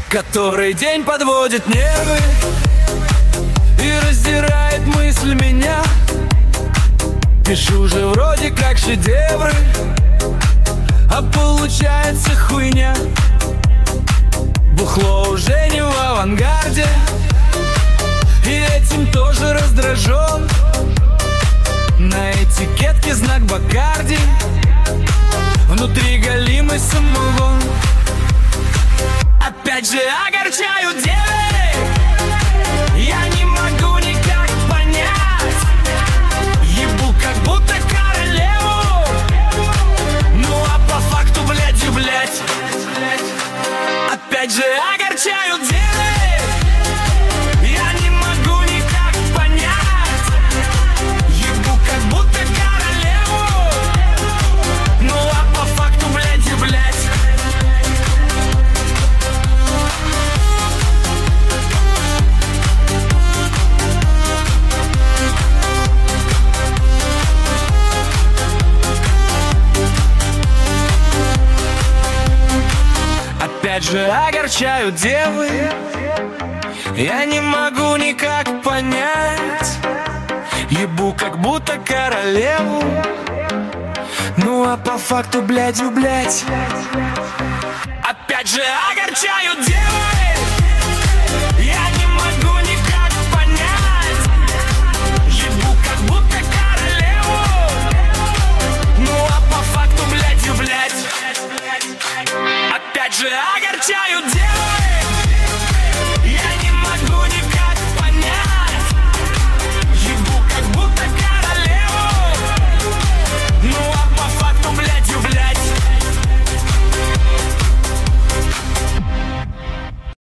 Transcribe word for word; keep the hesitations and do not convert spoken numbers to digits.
который день подводит нервы и раздирает мысль меня. Пишу же вроде как шедевры, а получается хуйня. Бухло уже не в авангарде, и этим тоже раздражен. На этикетке знак Бакарди, внутри галимый самогон. Опять же огорчаю девы, я не могу никак понять. Ебу как будто королеву, ну а по факту блядь, блядь. Опять же огорчаю девы, я не могу никак понять. Ебу как будто королеву, ну а по факту блядь, блядь. Опять же огорчают девы, я не могу никак понять. Ебу как будто королеву, ну а по факту блядью, блядь. Опять же огорчают девы, я не могу никак понять. Ебу как будто королеву, ну а по факту блядью, блядь. Опять же огорчают девы.